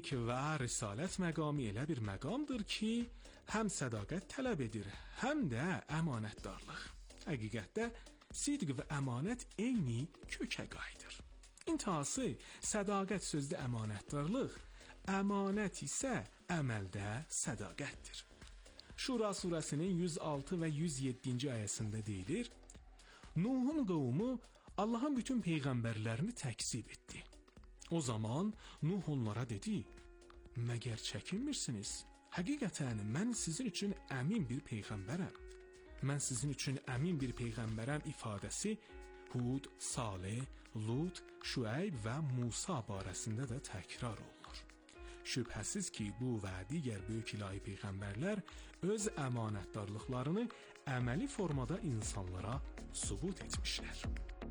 nübüvvəlik və risalət məqamı elə bir məqamdır ki, həm sədaqət tələb edir, həm də əmanətdarlıq. Həqiqətdə sidq və əmanət eyni kökə qayıdır. İntihası sədaqət sözdə əmanətdarlıq, əmanət isə əməldə sədaqətdir. Şura surəsinin 106 və 107-ci ayəsində deyilir: Nuhun qavmu Allahın bütün peyğəmbərlərini təkzib etdi. O zaman Nuh onlara dedi: Məgər çəkinmirsiniz? Həqiqətən mən sizin üçün əmin bir peyğəmbərəm. Mən sizin üçün əmin bir peyğəmbərəm ifadəsi Hud, Salih, Lut, Şüeyb və Musa barəsində də təkrar olunur. Şübhəsiz ki, bu və digər böyük ilahi peyğəmbərlər öz əmanətdarlıqlarını əməli formada insanlara sübut etmişlər.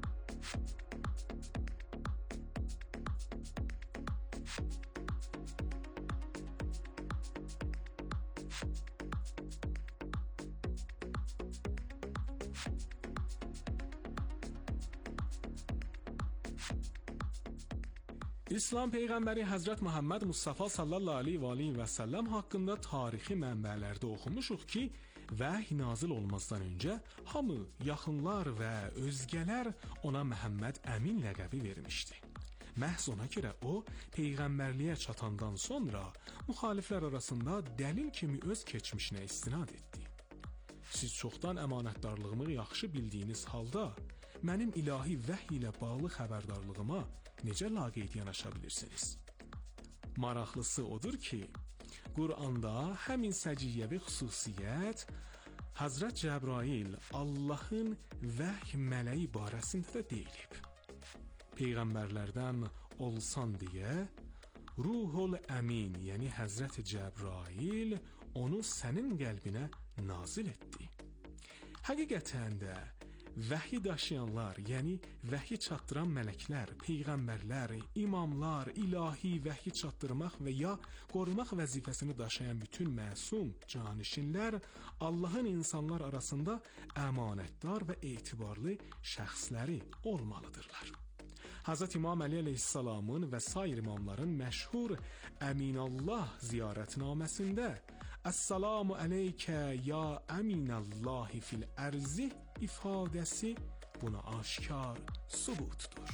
İslam Peyğəmbəri Həzrət Muhammed Mustafa sallallahu aleyhi və səlləm haqqında tarixi mənbələrdə oxumuşuq ki, vəhy nazil olmazdan öncə hamı, yaxınlar və özgələr ona Məhəmməd Əmin ləqəbi vermişdi. Məhz ona görə o, Peyğəmbərliyə çatandan sonra müxaliflər arasında dəlil kimi öz keçmişinə istinad etdi. Siz çoxdan əmanətdarlığımı yaxşı bildiyiniz halda, mənim ilahi vəhy ilə bağlı xəbərdarlığıma necə laqeyd yanaşa bilirsiniz? Maraqlısı odur ki, Quranda həmin səciyyəvi xüsusiyyət Həzrət Cəbrail Allahın vəhy mələyi barəsində də deyilib. Peyğəmbərlərdən olsan deyə Ruhul Əmin, yəni Həzrət Cəbrail onu sənin qəlbinə nazil etdi. Həqiqətən də vəhy daşıyanlar, yəni vəhy çatdıran mələklər, peyğəmbərlər, imamlar, ilahi vəhy çatdırmaq və ya qorumaq vəzifəsini daşıyan bütün məsum canişinlər Allahın insanlar arasında əmanətdar və etibarlı şəxsləri olmalıdırlar. Hazreti İmam Əli əleyhissalamın və sair imamların məşhur Əminallah ziyarətnaməsində Əssalamu əleykə ya Əminallahi fil ərzi ifadəsi buna aşkar sübutdur.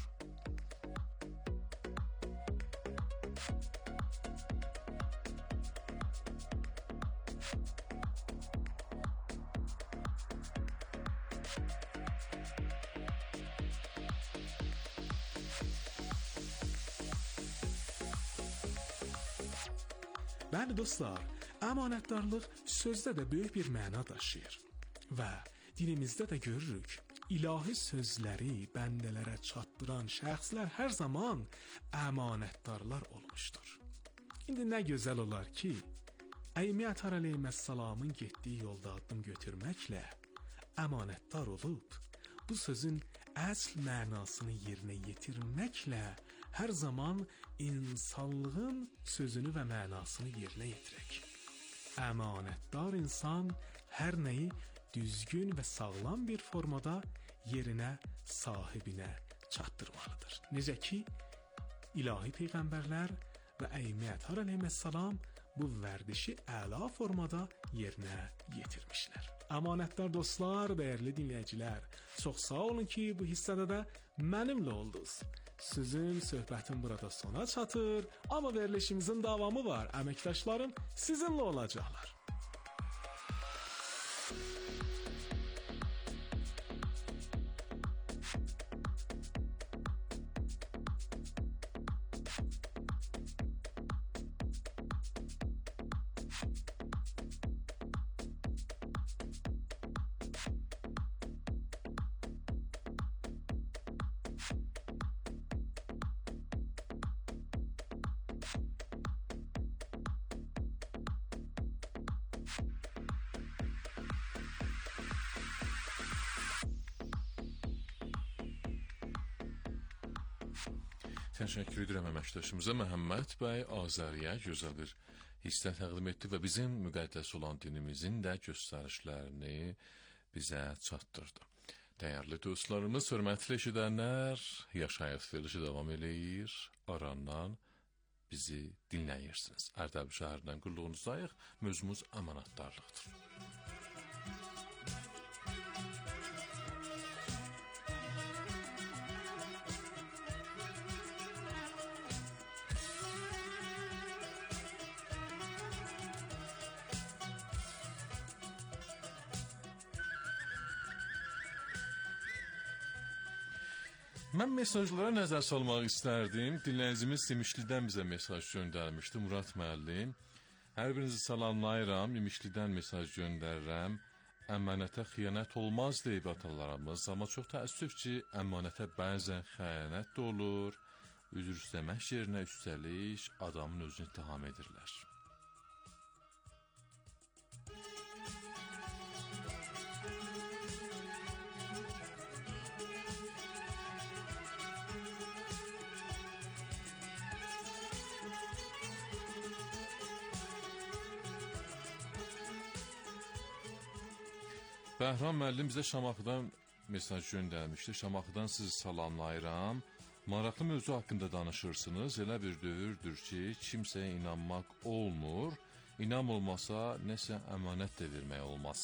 Bəli dostlar, əmanətdarlıq sözdə də böyük bir məna daşıyır və dilimizdə də görürük. İlahi sözləri bəndələrə çatdıran şəxslər hər zaman əmanətdarlar olmuşdur. İndi nə gözəl olar ki, Əymə Atar əleyhissalamın getdiyi yolda addım götürməklə əmanətdar olub, bu sözün əsl mənasını yerinə yetirməklə hər zaman insanlığın sözünü və mənasını yerinə yetirək. Əmanətdar insan hər nəyi düzgün və sağlam bir formada yerinə, sahibinə çatdırmalıdır. Necə ki, ilahi peyğəmbərlər və Əymə Atar əleyhissalam bu vərdişi əla formada yerinə yetirmişlər. Əmanətdar dostlar, dəyərli dinləyicilər, çox sağ olun ki, bu hissədə də mənimlə oldunuz. Sizin söhbətim burada sona çatır, amma verilişimizin davamı var. Əməkdaşlarım sizinlə olacaqlar. Təşəkkür edirəm əməkdaşımıza Məhəmməd bəy Azəriyə gözəl bir hissə təqdim etdi və bizim müqəddəs olan dinimizin də göstərişlərini bizə çatdırdı. Dəyərli dostlarımız, hörmətli eşidənlər, Yaşayış verilişi davam eləyir. Arandan bizi dinləyirsiniz. Ərdəbil şəhərindən qulluğunuzdayıq. Mövzumuz əmanətdarlıqdır. Mən mesajlara nəzər salmaq istərdim. Dinləyicimiz İmişlidən bizə mesaj göndərmişdi, Murad müəllim. Hər birinizi salamlayıram, İmişlidən mesaj göndərirəm. Əmanətə xəyanət olmaz deyib atalarımız, amma çox təəssüf ki, əmanətə bəzən xəyanət də olur. Üzr istəmək yerinə üstəlik adamın özünü ittiham edirlər. Bəhram müəllim bizə Şamaxıdan mesaj göndərmişdi. Şamaxıdan sizi salamlayıram. Maraqlı mövzu haqqında danışırsınız. Elə bir dövrdür ki, kimsəyə inanmaq olmur. İnam olmasa, nəsə əmanət də vermək olmaz.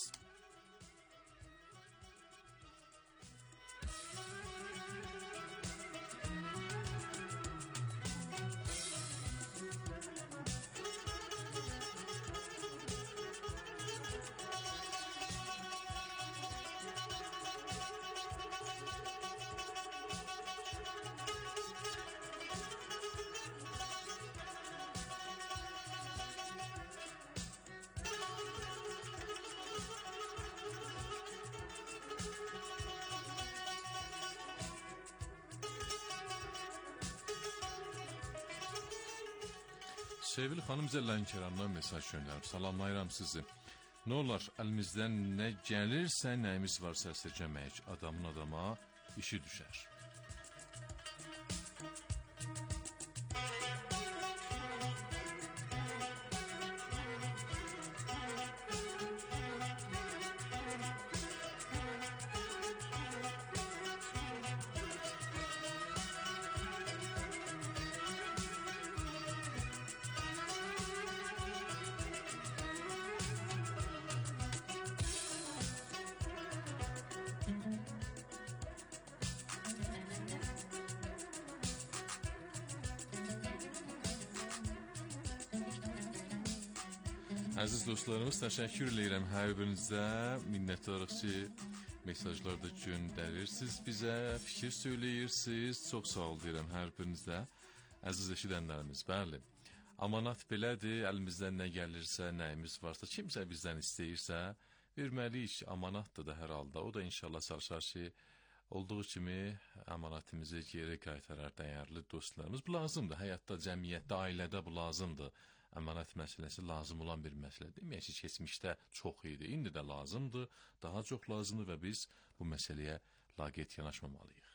Sevgili xanım bizə Lənkərandan mesaj göndərib. Salamlayıram sizi. Nə olar, əlimizdən nə gəlirsə, nəyimiz varsa əsirgəməyik. Adamın adama işi düşər. Əziz dostlarımız, təşəkkür edirəm hər birinizə. Minnətdarıq ki, mesajlar da göndərirsiniz bizə, fikir söyləyirsiniz. Çox sağ ol deyirəm hər birinizə. Əziz eşidənlərimiz, bəli. Amanat belədir, əlimizdən nə gəlirsə, nəyimiz varsa, kimsə bizdən istəyirsə, verməliyik. Amanatdır da hər halda. O da inşallah çalışar ki, olduğu kimi əmanatimizi geri qaytarar dəyərli dostlarımız. Bu lazımdır, həyatda, cəmiyyətdə, ailədə bu lazımdır. Əmanət məsələsi lazım olan bir məsələdir. Deməyək ki, keçmişdə çox idi, indi də lazımdır, daha çox lazımdır və biz bu məsələyə laqeyd yanaşmamalıyıq.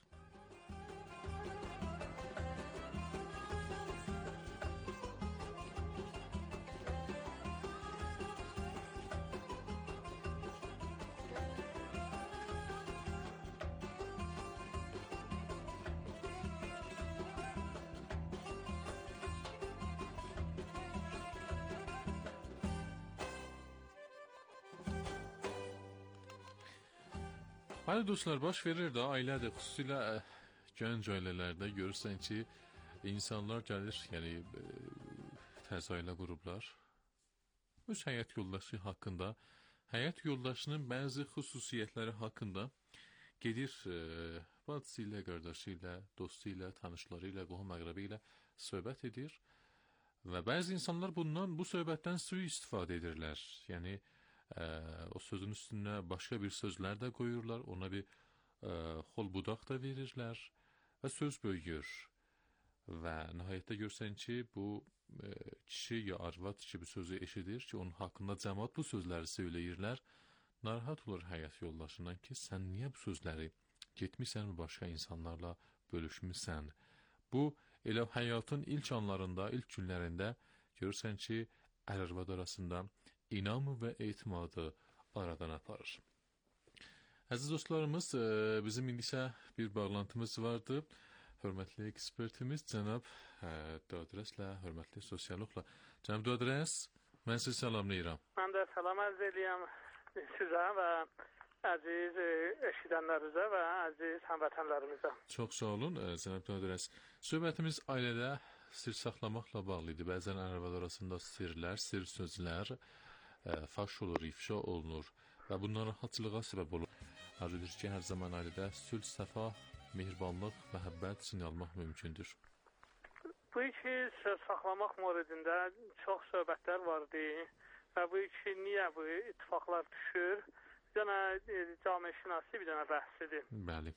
Bəli dostlar, baş verir də ailədir, xüsusilə gənc ailələrdə görürsən ki, insanlar gəlir, yəni təzə ailə qurublar. Öz həyat yoldaşı haqqında, həyat yoldaşının bəzi xüsusiyyətləri haqqında gedir bacısı ilə, qardaşı ilə, dostu ilə, tanışları ilə, qohum əqrəbi ilə söhbət edir və bəzi insanlar bu söhbətdən sui-istifadə edirlər. Yəni o sözün üstünə başqa bir sözlər də qoyurlar, ona bir xol budaq da verirlər və söz böyüyür. Və nəhayətdə görsən ki, bu kişi ya arvad ki, bu sözü eşidir ki, onun haqqında cəmaat bu sözləri söyləyirlər. Narahat olur həyat yoldaşından ki, sən niyə bu sözləri getmişsən başqa insanlarla bölüşmüşsən? Bu, elə həyatın ilk anlarında, ilk günlərində görürsən ki, ər-arvad arasında inamı və etimadı aradan aparır. Əziz dostlarımız, bizim indi isə bir bağlantımız vardı. hörmətli ekspertimiz cənab Dodrəslə, hörmətli sosioloqla. Cənab Dodrəs, mən sizi salamlayıram. Mən də salam ərz edirəm sizə və əziz eşidənlərinizə və əziz həmvətənlərimizə. Çox sağ olun, cənab Dodrəs. Söhbətimiz ailədə sir saxlamaqla bağlı idi. Bəzən arvad arasında sirlər, sir sözlər faş olur, ifşa olunur və bunlar narahatçılığa səbəb olur. Arzudur ki, hər zaman ailədə sülh, səfa, mehribanlıq, məhəbbət için almaq mümkündür. Bu iki söz saxlamaq mövzusunda çox söhbətlər vardı və bu iki niyə bu ittifaqlar düşür? Bir dənə camiəşünasi, bir dənə bəhsidir. Bəli.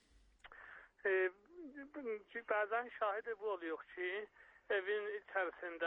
Bəzən şahidi bu oluyor ki, evin içərisində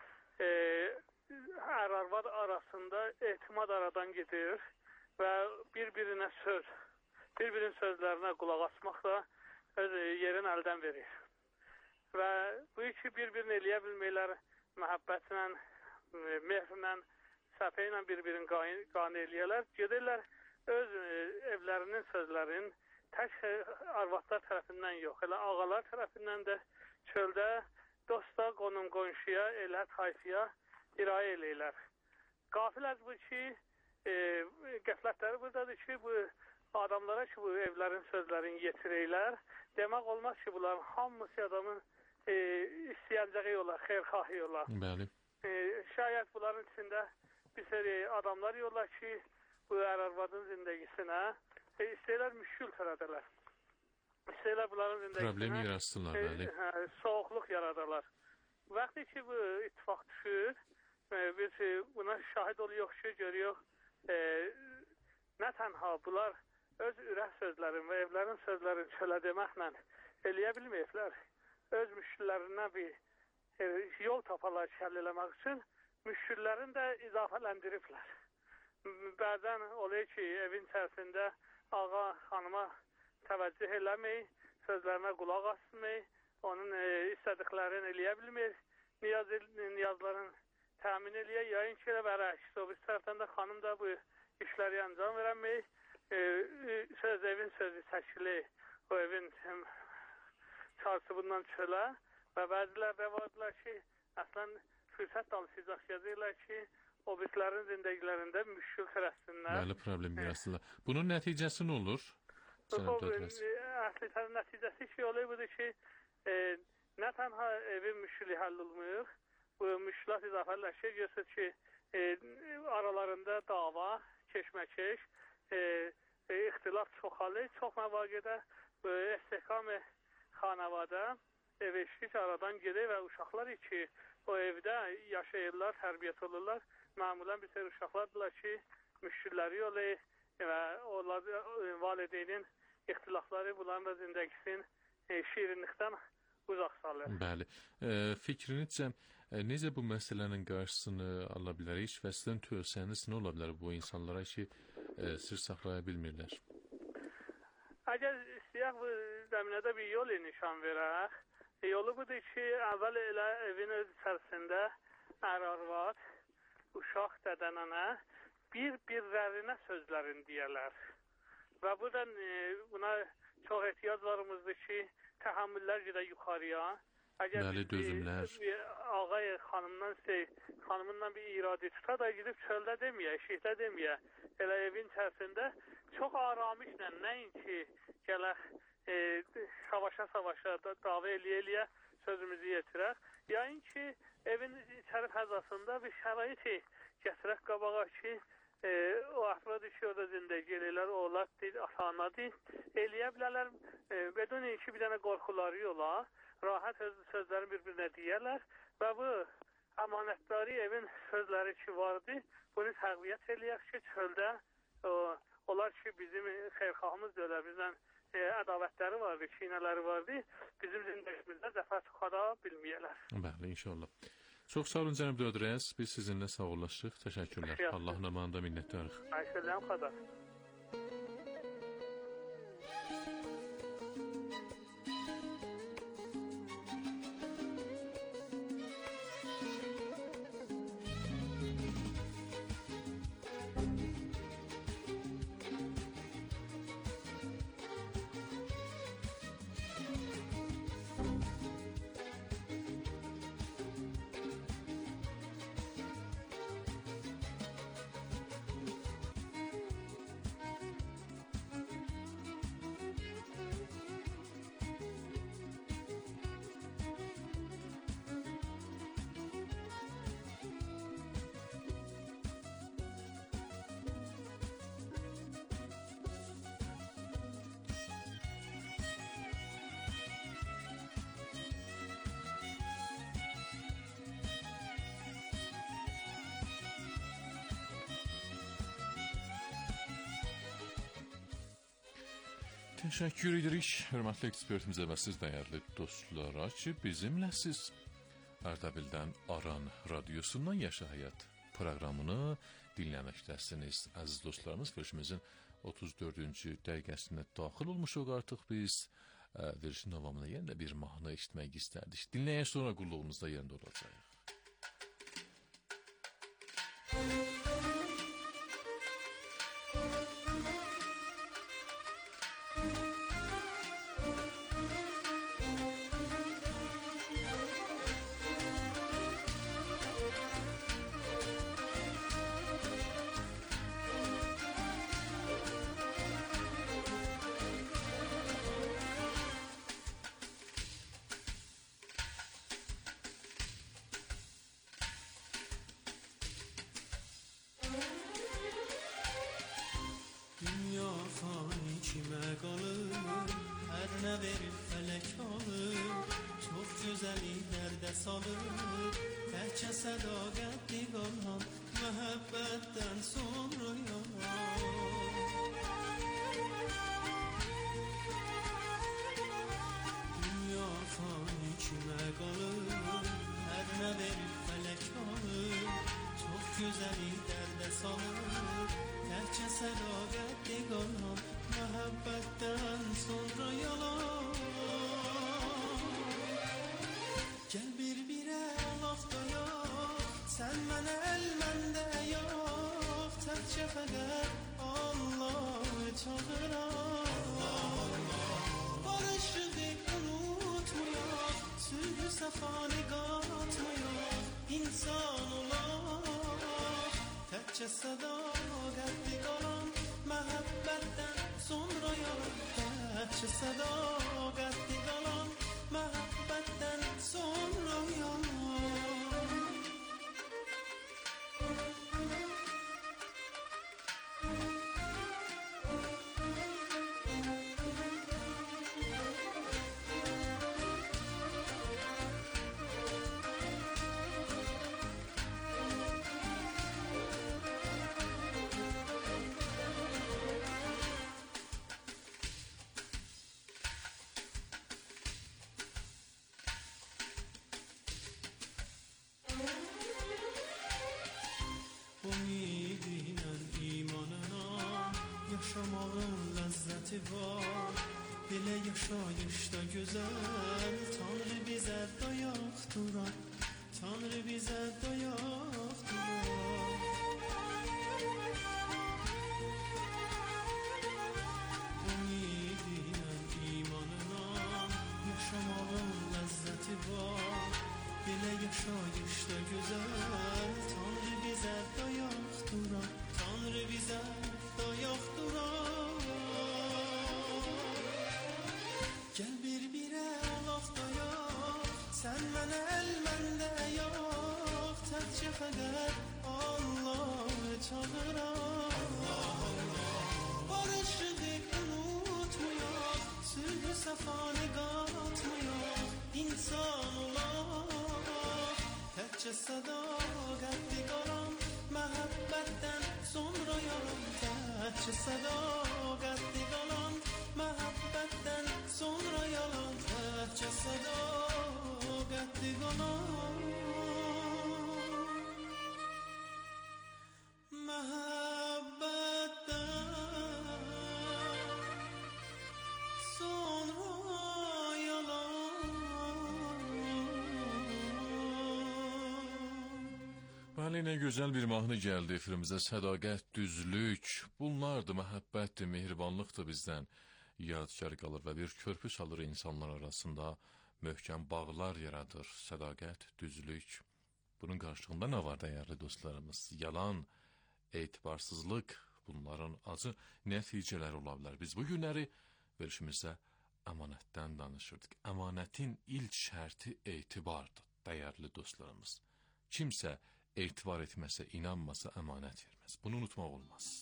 ər-arvad arasında etimad aradan gedir və bir-birinin sözlərinə qulaq asmaqla öz yerin əldən verir. Və bu iki bir-birini eləyə bilməklər məhəbbətlə, mehrlə, səfə ilə bir-birini qane eləyərlər. Gedirlər öz evlərinin sözlərin tək arvadlar tərəfindən yox, elə ağalar tərəfindən də çöldə dosta, qonum qonşuya, elə tayfiya irayə eləyirlər. Qafil bu ki, qəflətləri buradadır ki, bu adamlara ki, bu evlərin sözlərini yetirəylər. Demək olmaz ki, bunların hamısı adamın istəyənəcəyi olar, xeyrxahı olar. Bəli. Şayət bunların içində bir seri adamlar yoxlar ki, bu ər-arvadın zindəgisinə istəyirlər müşkül törədələr. İstəyirlər bunların zindəgisinə problem yaratsınlar, bəli. Soğuqluq yaradarlar. Vaxtı ki, bu ittifaq düşür, biz buna şahid oluyor ki, görüyor, nə tənha bunlar öz ürək sözlərin və evlərin sözlərini çölə deməklə eləyə bilməyiblər. Öz müşküllərindən bir yol taparlar ki, həll eləmək üçün müşküllərini də izafələndiriblər. Bəzən oluyor ki, evin içərisində ağa xanıma təvəccüh eləmək, sözlərinə qulaq asmayı, onun istədiklərini eləyə bilmir, niyazların təmin eləyə, yayın ki, elə bərək. O bir tərəfdən də xanım da bu işləri ancam verəmək, evin sözü çəkili, o evin çarşısından çölə və bəzilər də vardılar ki, əslən fürsət danışacaq yazırlar ki, o bitlərin zindəgilərində müşkül tərəsinlər. Bəli, problem yaratsınlar. Bunun nəticəsi nə olur? Əslətərin nəticəsi ki, oluyor budur ki, nə tənha evin müşkülü həll olmuyor, bu müşkülat izafələşir, görürsünüz ki, aralarında dava, keşməkeş, ixtilaf çoxalır, çox məvaqədə istehkam-ı xanavada ev-eşlik aradan gedir və uşaqlar ki, o evdə yaşayırlar, tərbiyyət olurlar. Məmulən bir seri uşaqlardırlar ki, müşkülləri olur və valideynin ixtilafları bunların da zindəgisinin şirinlikdən uzaq salır. Bəli. Fikrinizcə, necə bu məsələnin qarşısını ala bilərik və sizdən tövsiyəniz nə ola bilər bu insanlara ki, sir saxlaya bilmirlər? Əgər istəyək bu zəminədə bir yol nişan verək, yolu budur ki, əvvəl elə evin öz içərisində ər-arvad, uşaq dədənənə bir-birlərinə sözlərini deyərlər. Və buradan buna çox ehtiyac varımızdır ki, təhəmmüllər gedə yuxarıya. Bəli, dözümlər. Ağay xanımından bir iradi tuta da gidib çöldə deməyə, şehdə deməyə. Elə evin içərisində çox aramışla, nəinki gələk savaşa dava eləyə sözümüzü yetirək. Yəni ki, evin içəri fəzasında bir şəraiti gətirək qabağa ki, o əfradı ki, orada zindəgi eləyirlər, oğlar deyil, ata-anadır, eləyə bilərlər, bedun ki, bir dənə qorxuları yola, rahat sözlərini bir-birinə deyərlər və bu əmanətləri evin sözləri ki vardı, bunu təqviyyət eləyək ki, çöldə onlar ki, bizim xeyrxahımız deyirlər, bizdən ədavətləri vardı, kinələri vardı, bizim zindəgimizdə zəfər çıxada bilməyələr. Bəli, inşallah. Çox sağ olun cənab Dodrəs, biz sizinlə sağollaşıq, təşəkkürlər. Allahın amanında minnətdarıq. Ayşədən xadar. Təşəkkür edirik hörmətli ekspertimizə və siz dəyərli dostlara ki, bizimləsiz. Ardabildən Aran radiosundan Yaşa Həyat proqramını dinləməkdəsiniz. Əziz dostlarımız, verilişimizin 34-cü dəqiqəsinə daxil olmuşuq artıq biz. Verilişin davamında yenə də bir mahnı eşitmək istərdik. Dinləyən sonra qulluğunuzda yerində olacaq. Kimə qalır, hər nə verir fələk alır, çox gözəli dərdə salır, təkcə sədaqətli qalan, məhəbbətdən sonra yalan. Dünya fani kimə qalır, hər nə verir fələk alır, çox gözəli dərdə salır, təkcə sədaqətli qalan, məhəbbətdən sonra yalan. Gəl bir-birə olaq da yox, sən mənə əl, məndə yox, təkcə fəqət Allah çağıram. Barışığı unutmayaq, sülh səfanı qatmayaq, insan olaq, təkcə sədaqətli qalan, məhəbbətdən sonra yalan, təkcə sədaqətli qalan, məhəbbətdən sonra yalan. Yaşamağın ləzzəti var, belə yaşayışda gözəl, Tanrı bizə dayaq durar, Tanrı bizə dayaq durar. Ümidinə, imanına, yaşamağın ləzzəti var, belə yaşayışda gözəl, Tanrı bizə dayaq durar, Tanrı bizə dayaq durar. Gəl bir-birə olaq da yox, sən mənə əl, məndə yox, təkcə fəqət Allah çağıram. Barışığı unutmayaq, sülh səfanı qatmayaq, insan olaq, təkcə sədaqətli qalan, məhəbbətdən sonra yalan, təkcə sədaqətli qalan, məhəbbətdən sonra yalan, təkcə sədaqətli qalan, məhəbbətdən sonra yalan. Bəli, nə gözəl bir mahnı gəldi efrimizə. Sədaqət, düzlük, bunlardır, məhəbbətdir, mehribanlıqdır bizdən yadgar qalır və bir körpü salır insanlar arasında, möhkəm bağlar yaradır. Sədaqət, düzlük. Bunun qarşılığında nə var dəyərli dostlarımız? Yalan, etibarsızlıq, bunların acı nəticələri ola bilər. Biz bu günləri verilişimizdə əmanətdən danışırdıq. Əmanətin ilk şərti etibardır, dəyərli dostlarımız. Kimsə etibar etməsə, inanmasa əmanət verməz. Bunu unutmaq olmaz.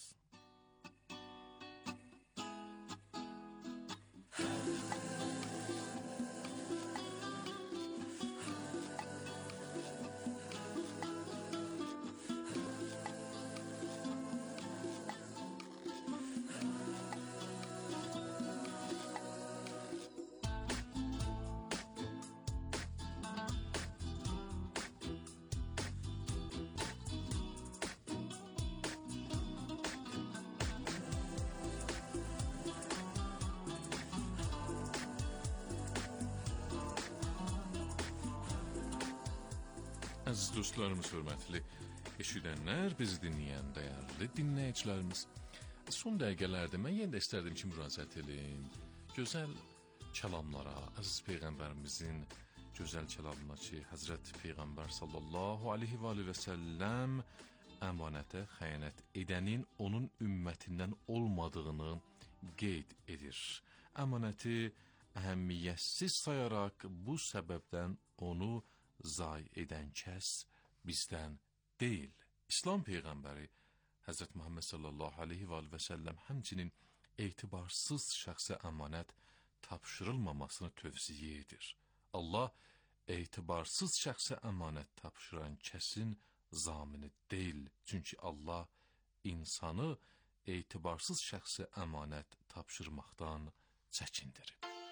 Əziz dostlarımız, hörmətli eşidənlər, bizi dinləyən dəyərli dinləyicilərimiz, son dəqiqələrdə mən yenə də istərdim ki, müraciət edin gözəl kəlamlara, əziz Peyğəmbərimizin gözəl kəlamına ki, Həzrət Peyğəmbər sallallahu aleyhi və səlləm əmanətə xəyanət edənin onun ümmətindən olmadığını qeyd edir. Əmanəti əhəmiyyətsiz sayaraq bu səbəbdən onu zay edən kəs bizdən deyil. İslam Peyğəmbəri Həzrət Muhammed sallallahu aleyhi və səlləm həmçinin etibarsız şəxsə əmanət tapşırılmamasını tövsiyə edir. Allah etibarsız şəxsə əmanət tapşıran kəsin zamini deyil. Çünki Allah insanı etibarsız şəxsə əmanət tapşırmaqdan çəkindirir.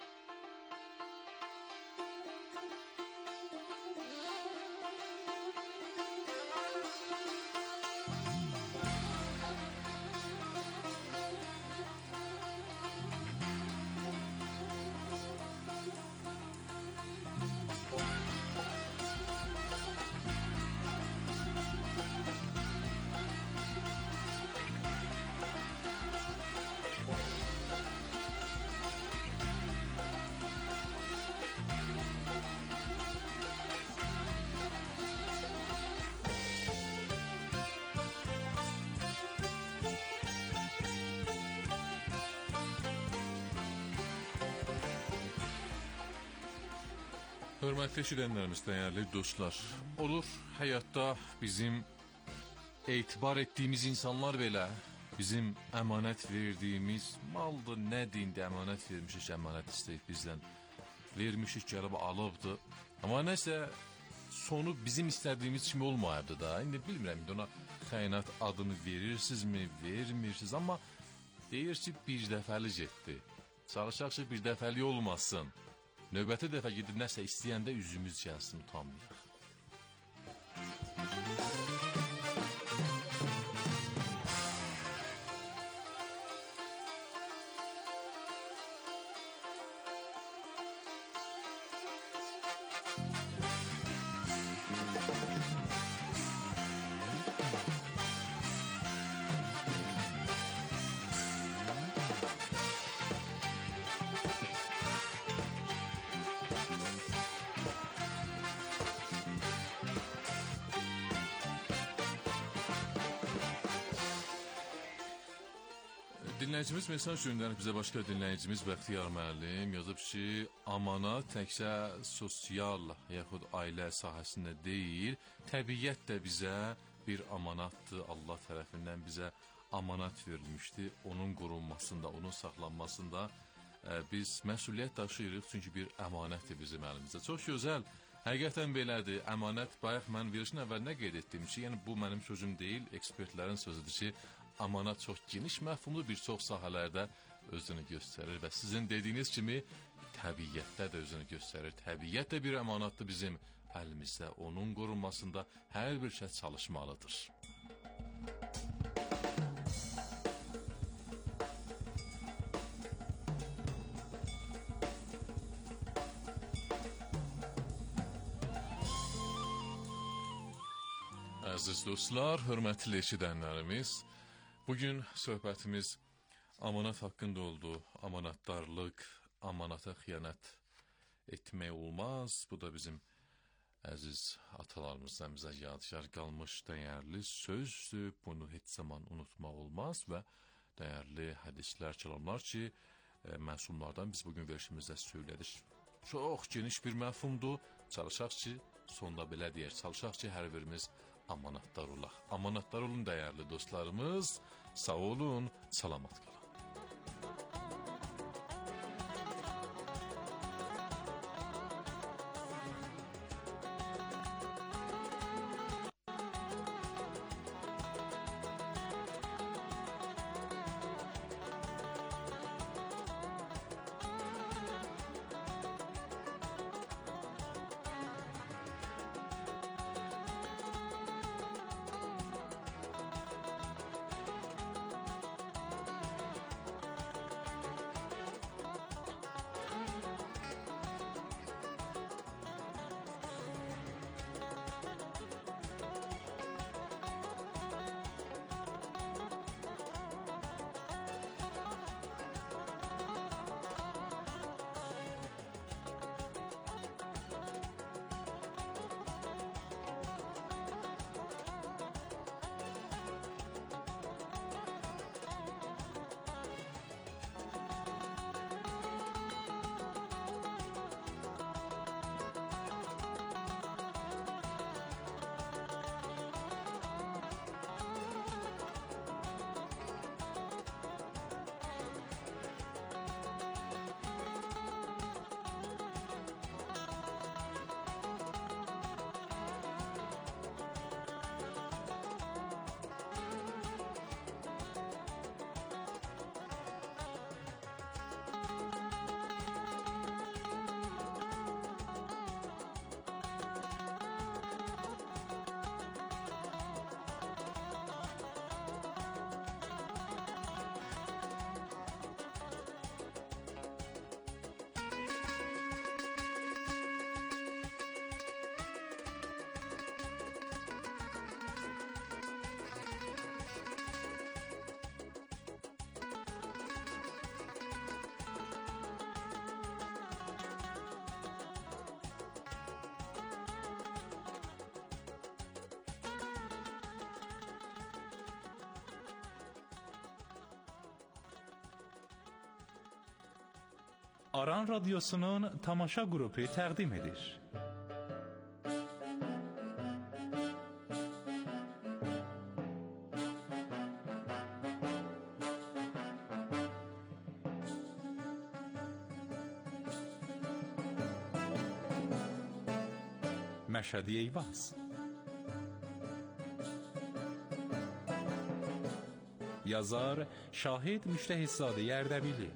Hörmətli eşidənlərimiz, dəyərli dostlar, olur həyatda bizim etibar etdiyimiz insanlar belə bizim əmanət verdiyimiz maldır, nədir indi əmanət vermişik, əmanət istəyib bizdən vermişik, gəlib alıbdır. Amma nəsə sonu bizim istədiyimiz kimi olmayıbdır da. İndi bilmirəm, indi ona xəyanət adını verirsinizmi, vermirsiniz, amma deyir ki, bir dəfəli getdi. Çalışaq ki, bir dəfəli olmasın. Növbəti dəfə gedib nəsə istəyəndə üzümüz gəlsin, utanmayaq. Dinləyicimiz mesaj göndərib bizə, başqa dinləyicimiz Bəxtiyar müəllim yazıb ki, amanat təkcə sosial yaxud ailə sahəsində deyil, təbiət də bizə bir amanatdır, Allah tərəfindən bizə amanat verilmişdi, onun qorunmasında, onun saxlanmasında biz məsuliyyət daşıyırıq, çünki bir əmanətdir bizim əlimizdə. Çox gözəl, həqiqətən belədir, əmanət, bayaq mən verişin əvvəlinə qeyd etdim ki, yəni bu mənim sözüm deyil, ekspertlərin sözüdür ki, amanat çox geniş məfhumlu bir çox sahələrdə özünü göstərir və sizin dediyiniz kimi təbiətdə də özünü göstərir. Təbiət də bir əmanatdır bizim əlimizdə, onun qorunmasında hər bir kəs çalışmalıdır. Əziz dostlar, hörmətli eşidənlərimiz, bugün söhbətimiz amanat haqqında oldu. Amanatdarlıq, amanata xəyanət etmək olmaz. Bu da bizim əziz atalarımızdan bizə yadigar qalmış dəyərli sözdür. Bunu heç zaman unutmaq olmaz və dəyərli hədislər, kəlamlar ki, məsumlardan biz bugün verişimizdə söylədik. Çox geniş bir məfhumdur. Çalışaq ki, sonda belə deyək, çalışaq ki, hər birimiz amanatdar olaq. Amanatdar olun dəyərli dostlarımız. Sağ olun, salamat qalın. Aran Radyosu'nun tamaşa grubu təqdim edir. Məşədi Eyvaz. Yazar Şahid Müştəhidzadə Ərdəbili.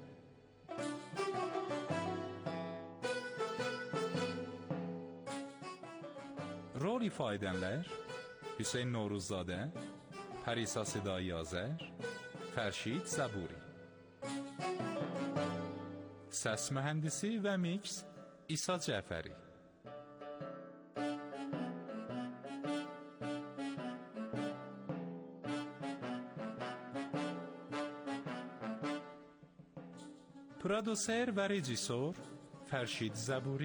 Rol ifa edənlər Hüseyn Novruzzadə, Pərisa Sedai Azər, Fərşid Zəburi. Səs mühəndisi və mix İsa Cəfəri. پرودوسر و رژیسور فرشید زبوری.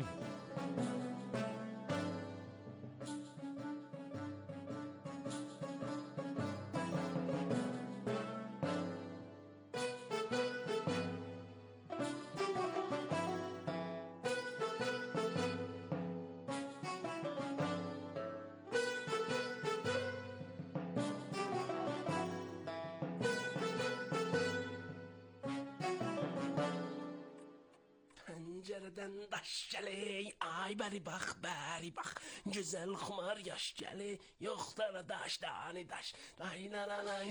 Pəncərədən daş gəli, ay bəri bax, gözəl xumar yaş gəli, yoxdara daş, dani daş, day.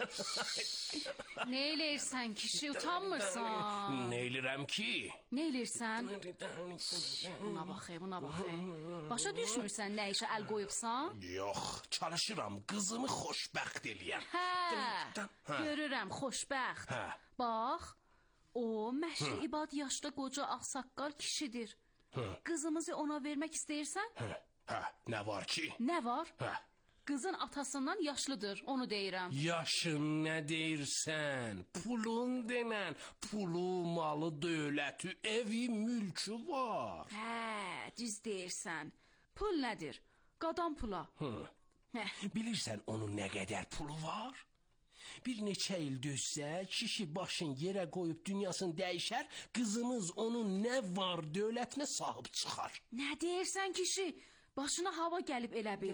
Ne eləyirsən kişi, utanmırsan? Ne elirəm ki? Ne eləyirsən? Buna bax. Başa düşmürsən nə işə əl qoyubsan? Yox, çalışıram, qızımı xoşbəxt eləyəm. Görürəm, xoşbəxt. Bax, o Məşri İbad yaşda qoca ağsaqqal kişidir. Qızımızı ona vermək istəyirsən? Nə var ki? Nə var? Qızın atasından yaşlıdır, onu deyirəm. Yaşın nə deyirsən? Pulun denən, pulu, malı, dövləti, evi, mülkü var. Düz deyirsən. Pul nədir? Qadan pula. Bilirsən onun nə qədər pulu var? Bir neçə il dözsə, kişi başın yerə qoyub dünyasını dəyişər, qızımız onun nə var dövlətinə sahib çıxar. Nə deyirsən kişi? Başına hava gəlib elə bil.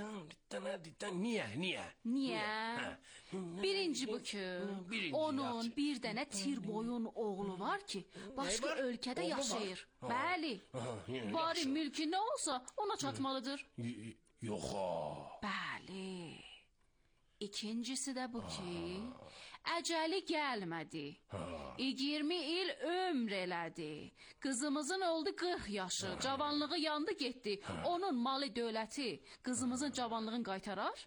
Niyə? Niyə? Birinci bu ki, onun bir dənə tirboyun oğlu var ki, başqa ölkədə yaşayır. Bəli, bari mülkü nə olsa ona çatmalıdır. Yox. Bəli. İkincisi də bu ki, əcəli gəlmədi. 20 il ömr elədi. Qızımızın oldu 40 yaşı, cavanlığı yandı getdi. Onun malı dövləti qızımızın cavanlığını qaytarar?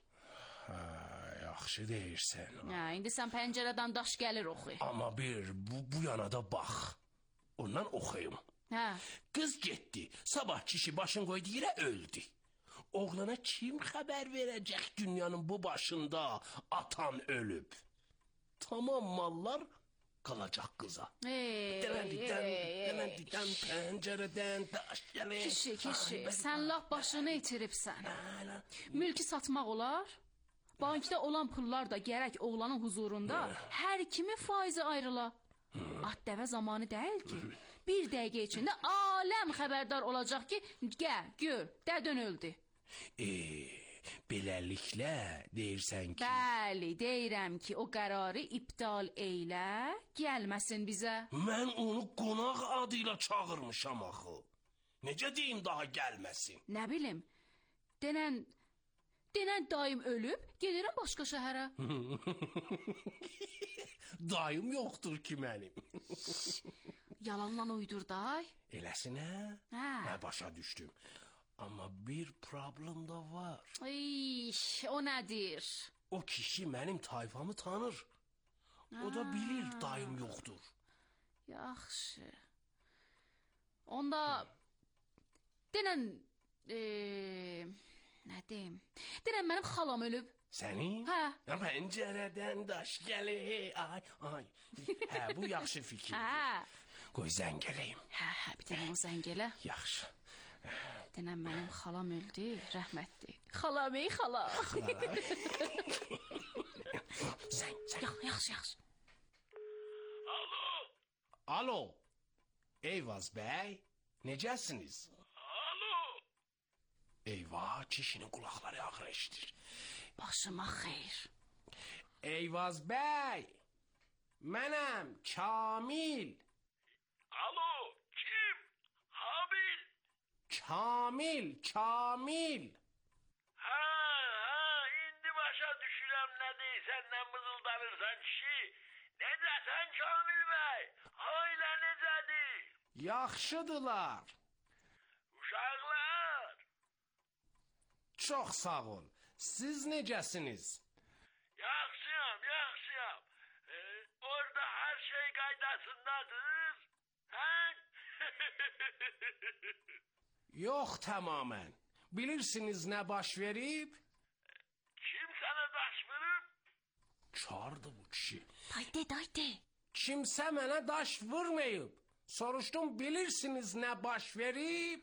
Yaxşı deyirsən. İndi sən pəncərədən daş gəlir oxu. Amma bu yana da bax. Ondan oxuyum. Qız getdi, sabah kişi başın qoydu yerə öldü. Oğlana kim xəbər verəcək dünyanın bu başında atan ölüb? Tamam mallar qalacaq qıza. Deməndidən pəncərədən daş gəlir. Kişi, sən laf başını itiribsən. Mülkü satmaq olar? Bankda olan pullar da gərək oğlanın huzurunda hər kimi faizi ayrıla. At dəvə zamanı deyil ki. Bir dəqiqə içində aləm xəbərdar olacaq ki, gəl, gör, dədin öldü. Beləliklə deyirsən ki... Bəli, deyirəm ki, o qərarı iptal eylə, gəlməsin bizə. Mən onu qonaq adıyla çağırmışam axı. Necə deyim daha gəlməsin? Nə bilim, denən dayım ölüb, gedirəm başqa şəhərə. Dayım yoxdur ki mənim. Yalanla uydur day. Eləsinə? Hə, başa düşdüm. Amma bir problem da var. O nədir? O kişi mənim tayfamı tanır. O da bilir dayım yoxdur. Yaxşı. Onda denən nə deyim? Denən mənim xalam ölüb. Sənin? Hə. Pəncərədən daş gəlir. Ay. Hə, bu yaxşı fikir. Qoy zəng eləyim. Hə, bir dənə o zəng elə. Yaxşı. Denən mənim xalam öldü, rəhmətli. Xalam, xala. Zəng. Yaxşı. Alo. Eyvaz bəy, necəsiniz? Alo. Eyvah, kişinin qulaqları ağrı eşidir. Başıma xeyr. Eyvaz bəy, mənəm Kamil. Alo, kim? Habil. Kamil. Ha, indi başa düşürəm nə deysən, nə mızıldanırsan kişi. Necəsən Kamil bəy? Ailə necədir? Yaxşıdılar. Uşaqlar. Çox sağ ol. Siz necəsiniz? Yaxşıyam. Orada hər şey qaydasındadır. Hə? Yox, tamamen. Bilirsiniz nə baş verib? Kim sənə daş vurub? Çardı bu kişi. Daydı. Kimsə mənə daş vurmayıb. Soruşdum, bilirsiniz nə baş verib?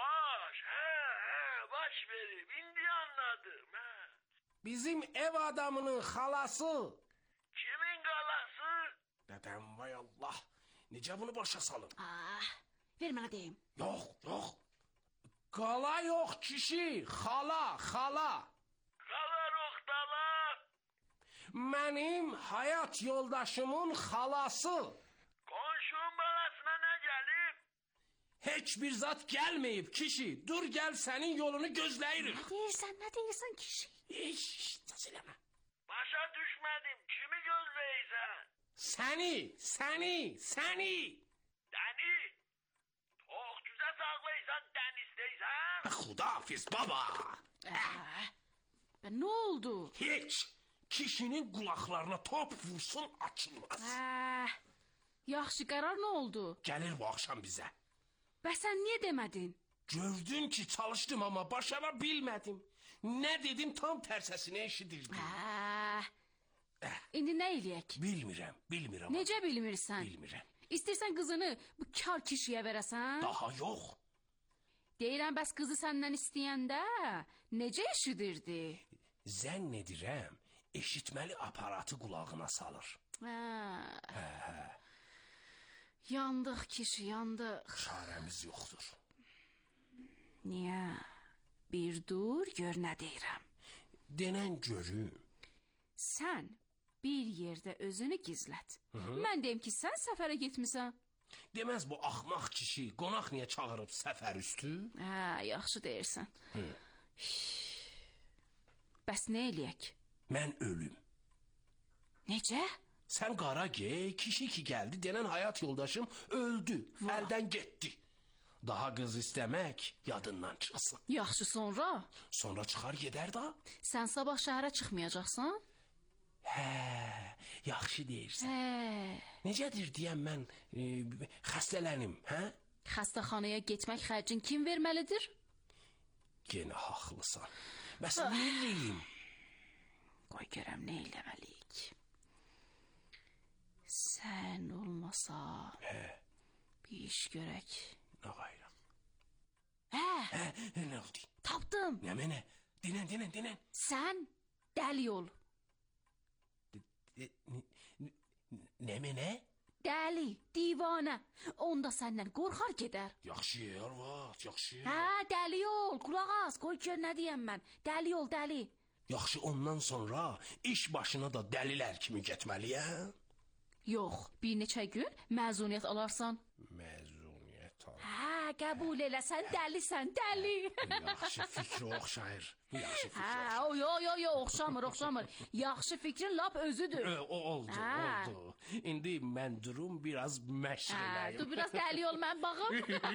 Baş verib. İndi anladım. Bizim ev adamının xalası. Kimin qalası? Dədəm, vay Allah. Necə bunu başa salım? Ver mənə deyim. Yox. Qala yox kişi, xala. Qala roxdala. Mənim həyat yoldaşımın xalası. Qonşunun balasına nə gəlib? Heç bir zat gəlməyib kişi. Dur gəl sənin yolunu gözləyirik. Nə deyirsən kişi? Səs eləmə. Başa düşmədim. Kimi gözləyirsən? Səni. Dəni? Toxtuza sağlaysan dən istəysən? Xudafiz baba. Nə oldu? Heç. Kişinin qulaqlarına top vursun açılmaz. Yaxşı, qərar nə oldu? Gəlir bu axşam bizə. Bəs sən niyə demədin? Gördün ki çalışdım ama başara bilmədim. Nə dedim tam tərsəsini eşidirdim. İndi nə eləyək? Bilmirəm. Necə bilmirsən? Bilmirəm. İstəyirsən qızını bu kar kişiyə verəsən? Daha yox. Deyirəm, bəs qızı səndən istəyəndə necə eşidirdi? Zənn edirəm, eşitməli aparatı qulağına salır. Yandıq kişi, yandıq. Çarəmiz yoxdur. Niyə? Bir dur, gör nə deyirəm. Denən görüm. Sən bir yerdə özünü gizlət. Mən deyim ki, sən səfərə getmisən. Deməz bu axmaq kişi qonaq niyə çağırıb səfər üstü? Yaxşı deyirsən. Bəs nə eləyək? Mən ölüm. Necə? Sən qara gey, kişi ki gəldi, denən həyat yoldaşım öldü, əldən getdi. Daha qız istəmək yadından çıxsın. Yaxşı, sonra? Sonra çıxar gedər da. Sən sabah şəhərə çıxmayacaqsan? Yaxşı deyirsən. Necədir deyəm mən xəstələnim, Xəstəxanaya getmək xərcin kim verməlidir? Yenə haqlısan. Bəs nə eləyim? Qoy görəm nə eləməliyik. Sən olmasa bir iş görək. Nə qayraq? Nə oldu? Tapdım. Nə mənə? Dinən. Sən dəli ol. Nə mənə? Dəli, divanə. Onda səndən qorxar gedər. Yaxşı, arvad, yaxşı. Dəli ol, qulaq as, qoy gör nə deyəm mən. Dəli ol, dəli. Yaxşı, ondan sonra iş başına da dəlilər kimi getməliyəm. Yox, bir neçə gün məzuniyyət alarsan. Məzuniyyət al. Qəbul elə, sən dəlisən, dəli. Yaxşı fikri oxşayır. Bu yaxşı fikri oxşayır. Oxşamır. Yaxşı fikrin lap özüdür. Oldu. İndi mən durum biraz məşq eləyim. Dur, biraz dəli ol, mən baxım.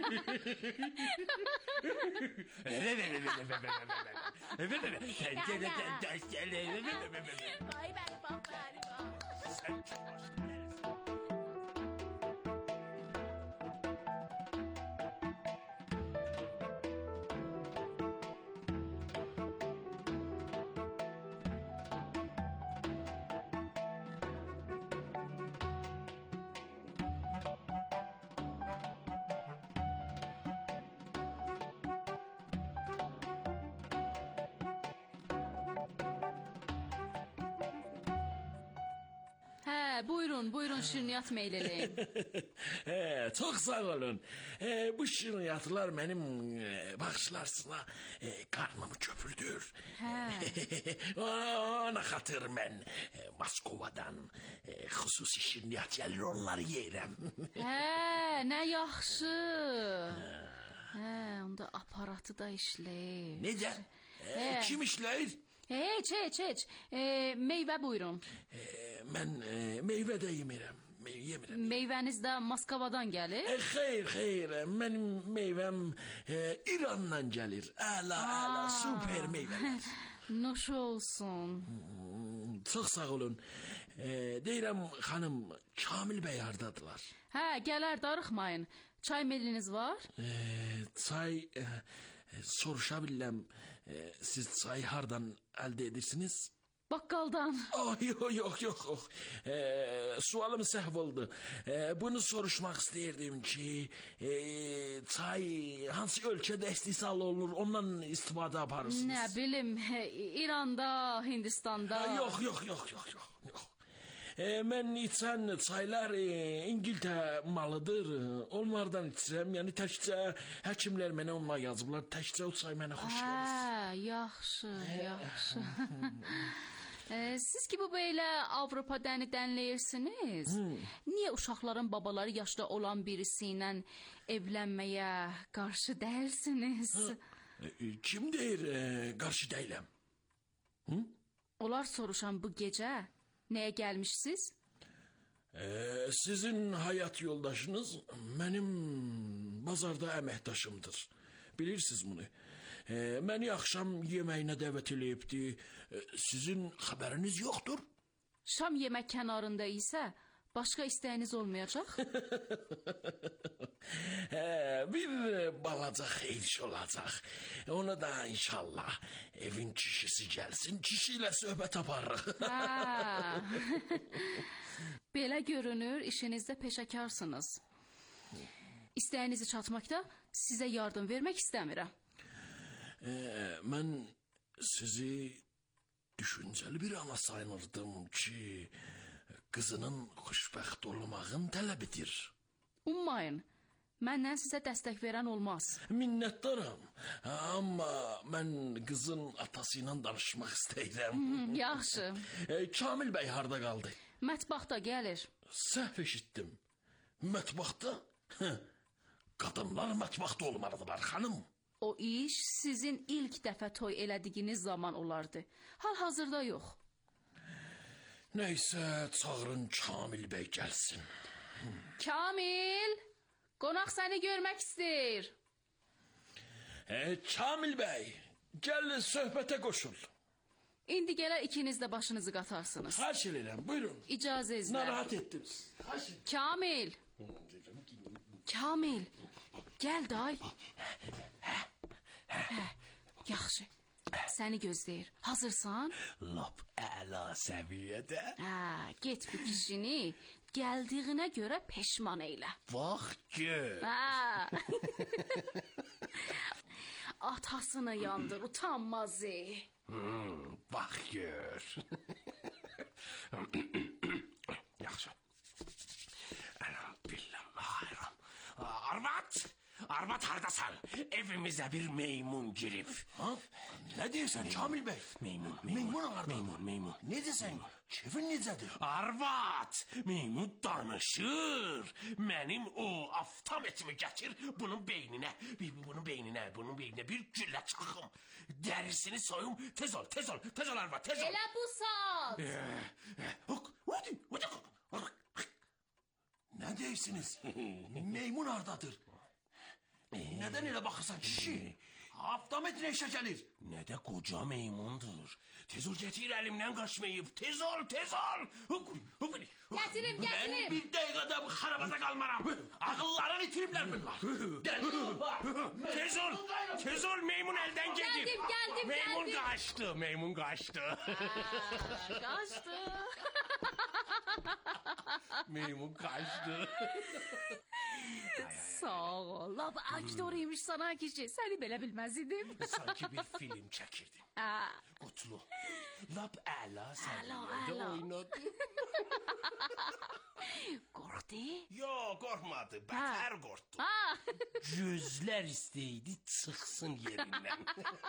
Vay, bəli, bax. Sən kim başlayın? buyurun şirniyyat meyl eləyin. Çok sağ olun. Bu şirniyyatlar benim bağışlarsına karnımı köpürdür. Ona xatır ben Moskovadan xüsusi şirniyyat gelir onları yerim. Ne yaxşı. Onda aparatı da işləyir. Necə? Kim işləyir? Heç. Meyvə buyurun. Mən meyvə də yemirəm. Meyvəniz də Moskvadan gəlir? Xeyr. Mənim meyvəm İrandan gəlir. Əla, super meyvələr. Nuş olsun. Çox sağ olun. Deyirəm xanım, Kamil bəy hardadılar? Gələr, darıxmayın. Çay meliniz var? Çay soruşa bilirəm. Siz çayı hardan əldə edirsiniz? Bakkaldan. Yox. Sualım səhv oldu. Bunu soruşmaq istəyirdim ki, çay hansı ölkədə istehsal olunur, ondan istifadə aparırsınız? Nə bilim, İranda, Hindistanda. Yox. Mən içən çaylar İngiltərə malıdır. Onlardan içirəm. Yəni təkcə həkimlər mənə onunla yazıblar. Təkcə o çay mənə xoş gəlir. Yaxşı. Siz ki bu belə Avropa dənləyirsiniz. Niyə uşaqların babaları yaşda olan birisi ilə evlənməyə qarşı deyilsiniz? Kim deyir qarşı deyiləm? Onlar soruşan bu gecə nəyə gəlmişsiniz? Sizin hayat yoldaşınız mənim bazarda əməkdaşımdır. Bilirsiniz bunu. Məni axşam yeməyinə dəvət eləyibdi. Sizin xəbəriniz yoxdur? Şam yemək kənarında isə başqa istəyiniz olmayacaq? Bir balaca xeyir olacaq. Onu da inşallah evin kişisi gəlsin, kişi ilə söhbət aparırıq. Belə görünür, işinizdə peşəkarsınız. İstəyinizi çatmaqda sizə yardım vermək istəmirəm. Mən sizi düşüncəli bir ana sayılırdım ki, qızının xoşbəxt olmağın tələbidir. Ummayın, məndən sizə dəstək verən olmaz. Minnətdaram, amma mən qızın atası ilə danışmaq istəyirəm. Yaxşı. Kamil bəy harda qaldı? Mətbəxdə gəlir. Səhv eşitdim. Mətbəxdə? Qadınlar mətbəxdə olmalıdırlar, xanım. O iş sizin ilk dəfə toy elədiyiniz zaman olardı. Hal-hazırda yox. Nəysə, çağırın Kamil bəy gəlsin. Kamil, qonaq səni görmək istəyir. Kamil bəy, gəl söhbətə qoşul. İndi gələr ikiniz də başınızı qatarsınız. Xahiş edirəm, buyurun. İcazənizlə. Narahat etdiniz. Kamil, gəl day. Yaxşı, səni gözləyir. Hazırsan? Lap əla səviyyədə. Get bu kişini gəldiyinə görə peşman eylə. Bax gör. Atasını yandır, utanmazı. Bax gör. Yaxşı. Elhamdülillah. Arvad hardasan? Evimizə bir meymun girib. Nə deyirsən Kamil bəy? Meymun harda? Meymun. Ne deyirsən? Kefin necədir? Arvad, meymun danışır. Mənim o aftam etimi gətir bunun beyninə. Bunun beyninə bir güllə çıxım. Dərisini soyum. Tez ol arvad, tez ol. Elə bu saat. Nə deyirsiniz? Meymun hardadır? Neden elə baxırsan kişi? Aftametrinə işə gəlir. Nə də qoca meymundur. Tez ol getir əlimdən qaçmayıb. Tez ol. Gətirim. Ben bir dəqiqədə bu xarabada qalmaram. Ağıllarını itiriblər bunlar. Tez ol meymun əldən gedib. Gəldim. Meymun qaçtı. Qaçtı. Meymun kaçtı. Sağ ol. Lap aktörüymüş sana kişi. Seni belə bilməz idim. Sanki bir film çekirdim. Kutlu. Lap əla səviyyədə oynadı. Qorxdu? Yo, korkmadı. Beter korktu. Gözler isteydi çıksın yerinden.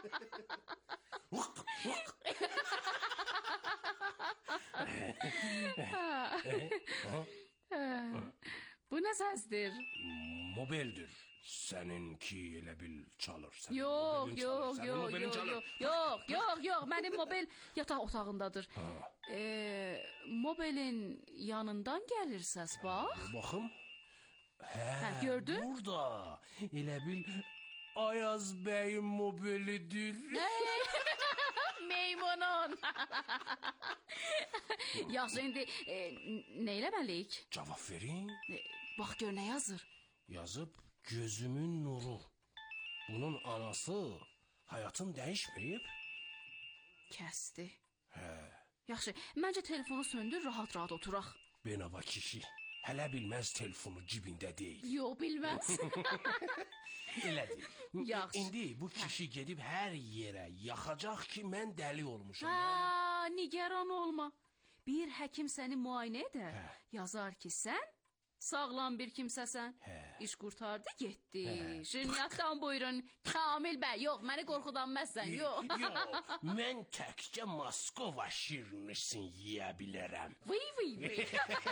Bu nə səsdir? Mobildir. Seninki elə bil çalır. Senin Yox, mobilin yox, çalır. Senin yox, mobilin yox, çalır. yox. Mənim mobil yataq otağındadır. Mobilin yanından gəlir səs, bax. Baxım. Hə, gördün? Burada elə bil Ayaz Bey'in mobilidir. Meymunun. Yaxşı, indi nə eləməliyik? Cavab verin. Bax gör nə yazır. Yazıp gözümün nuru. Bunun anası hayatın değişmeyip. Kəsdi. Yaxşı, məncə telefonu söndür, rahat-rahat oturaq. Benava kişi. Hele bilmez telefonu cibinde değil. Yox, bilməz. Elədir. Yaxşı. İndi bu kişi gedib hər yerə yaxacaq ki, mən dəli olmuşam. Nigaran olma. Bir həkim səni müayinə edər. Yazar ki, sən sağlam bir kimsəsən. İş qurtardı, getdi. Şirniyyatdan buyurun. Kamil bəy, yox, məni qorxudanməzsən, yox. Yox, mən təkcə Moskova şirnisin yeyə bilərəm. Vıy.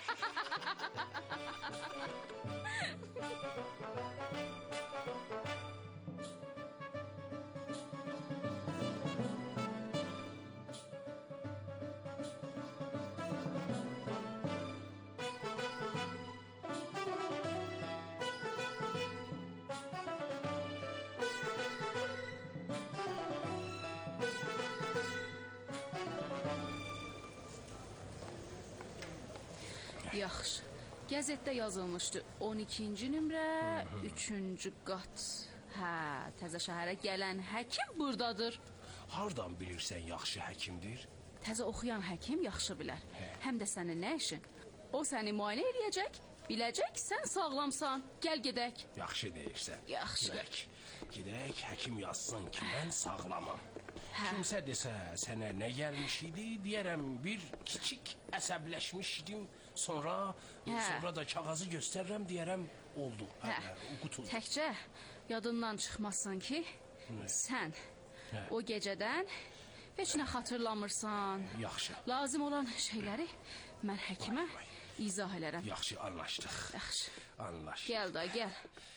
Yaxşı. Qəzetdə yazılmışdı. 12-ci nömrə, 3-cü qat. Təzə şəhərə gələn həkim buradadır. Hardan bilirsən yaxşı həkimdir? Təzə oxuyan həkim yaxşı bilər. Həm də sənin nə işin? O səni müayinə eləyəcək, biləcək sən sağlamsan. Gəl gedək. Yaxşı deyirsən. Yaxşı. Gedək, həkim yazsın ki, mən sağlamam. Kimsə desə sənə nə gəlmiş idi, deyərəm bir kiçik əsəbləşmişdim. Sonra da kağızı göstərirəm, deyərəm oldu. Qutuldu. Təkcə yadından çıxmazsan ki, sən o gecədən heç nə xatırlamırsan. Yaxşı. Lazım olan şeyləri mən həkimə izah elərəm. Yaxşı, anlaşdıq. Yaxşı. Anlaşdıq. Gəl da, gəl.